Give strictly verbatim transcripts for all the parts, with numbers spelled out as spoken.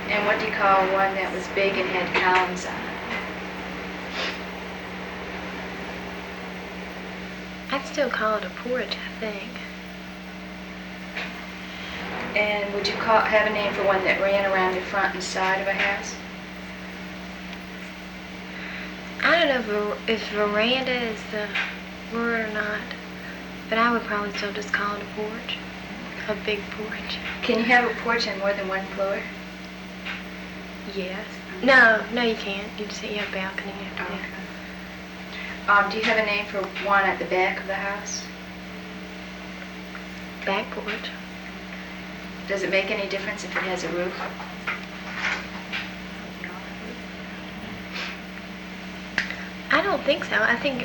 And what do you call one that was big and had columns on it? I'd still call it a porch, I think. And would you call have a name for one that ran around the front and side of a house? I don't know if, if veranda is the word or not, but I would probably still just call it a porch, a big porch. Can you have a porch on more than one floor? Yes. No, no you can't. You just you have a balcony after Okay. that. Um, do you have a name for one at the back of the house? Back porch. Does it make any difference if it has a roof? I don't think so. I think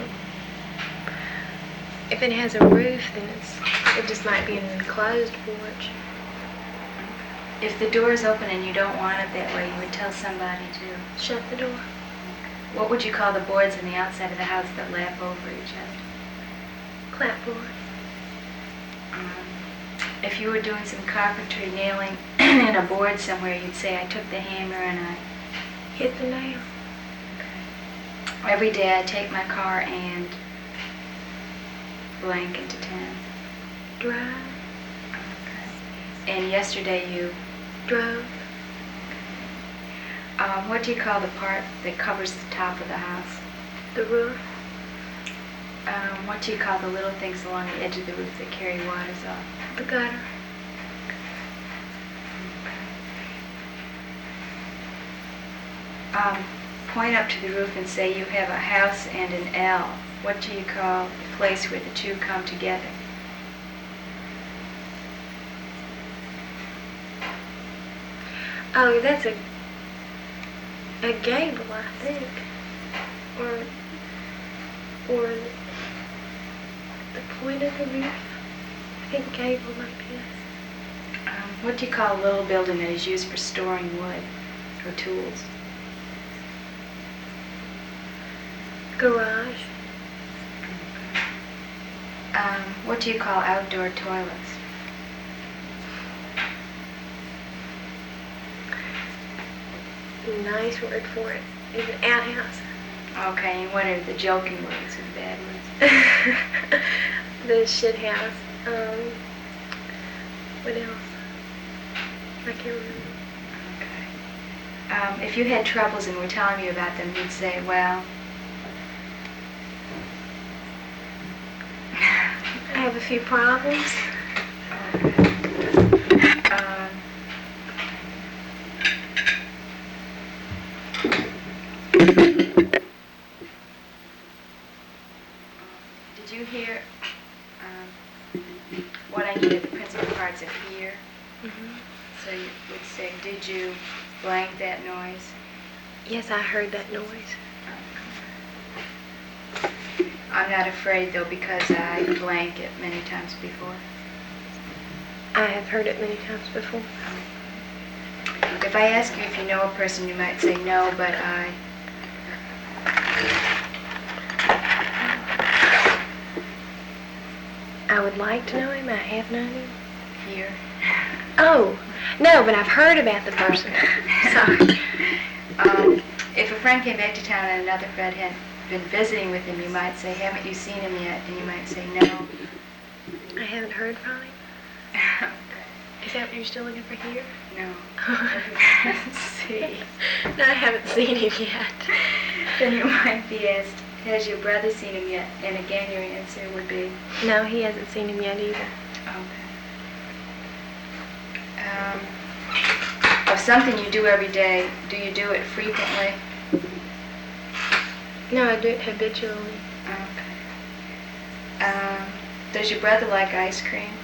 if it has a roof, then it's it just might be an enclosed porch. If the door is open and you don't want it that way, you would tell somebody to Shut the door. What would you call the boards on the outside of the house that lap over each other? Clapboard. Um, if you were doing some carpentry, nailing in a board somewhere, you'd say, I took the hammer and I... Hit the nail. Every day I take my car and blank into town. Drive. Okay. And yesterday you... Drove. Um, what do you call the part that covers the top of the house? The roof. Um, what do you call the little things along the edge of the roof that carry waters off? The gutter. Um, point up to the roof and say you have a house and an L. What do you call the place where the two come together? Oh, that's a a gable, I think, or or the point of the roof. I think gable might be it. Um, what do you call a little building that is used for storing wood or tools? Garage. Um, what do you call outdoor toilets? Nice word for it. Is an outhouse. Okay, and what are the joking words or the bad words? The shit house. Um, what else? I can't remember. Okay. Um, if you had troubles and were telling me about them, you'd say, well... I have a few problems. Um, did you hear um, what I needed, the principal parts of hear? Mm-hmm. So you would say, did you blank that noise? Yes, I heard that noise. I'm not afraid, though, because I blank it many times before. I have heard it many times before. If I ask you if you know a person, you might say no, but I... I would like to know him. I have known him. Here. Oh, no, but I've heard about the person. Sorry. Um, if a friend came back to town and another friend had been visiting with him, you might say, haven't you seen him yet? And you might say no. I haven't heard from him. Is that what you're still looking for here? No. Let's see. No, I haven't seen him yet. Then you might be asked, has your brother seen him yet? And again, your answer would be... No, he hasn't seen him yet either. Okay. Um, of something you do every day, do you do it frequently? No, I do it habitually. Okay. Um, does your brother like ice cream?